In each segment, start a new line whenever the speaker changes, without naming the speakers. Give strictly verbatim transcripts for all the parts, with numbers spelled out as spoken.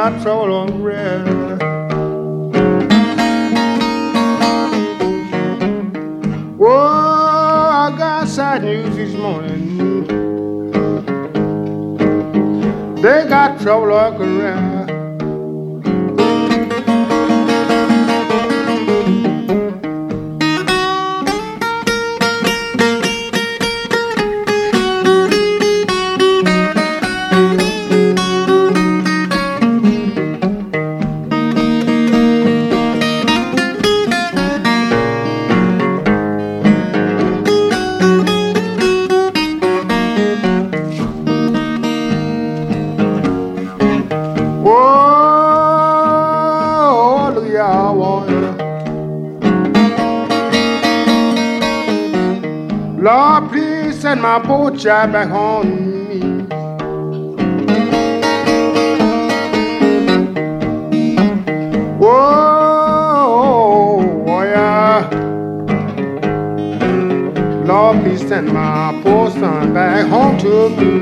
got trouble on the rail. Whoa, I got sad news this morning. They got trouble on the rail. Lord, please send my poor child back home to me. Whoa, oh yeah. Lord, please send my poor son back home to me.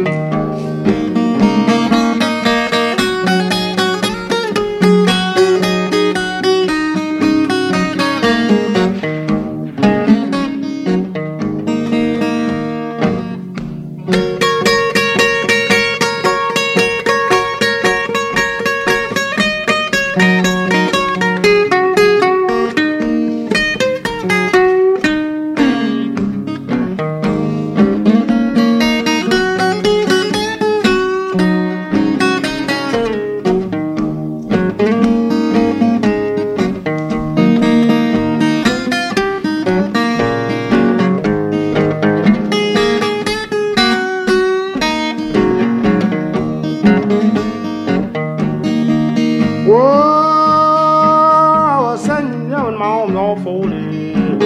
Whoa, I was sitting young in my arms all folded.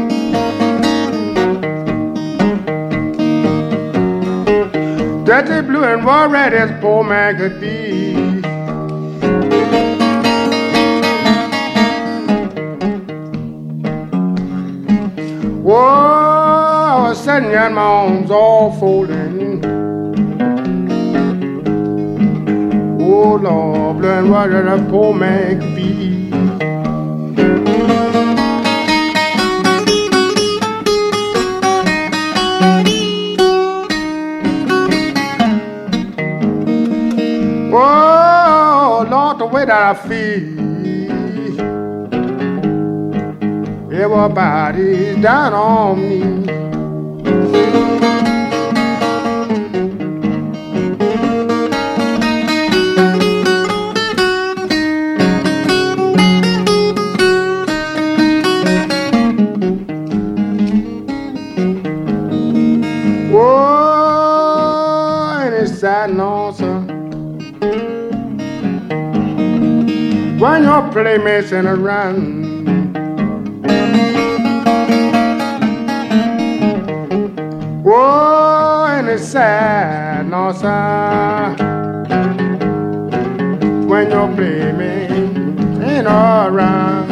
Dirty blue and raw red as poor man could be. Whoa, I was sitting young in my arms all folding. Oh Lord, learn what a poor man could be. Oh Lord, the way that I feel, everybody's down on me. Whoa, and it's sad and awesome when your playmates ain't around. Whoa, and it's sad and awesome when your playmates ain't around.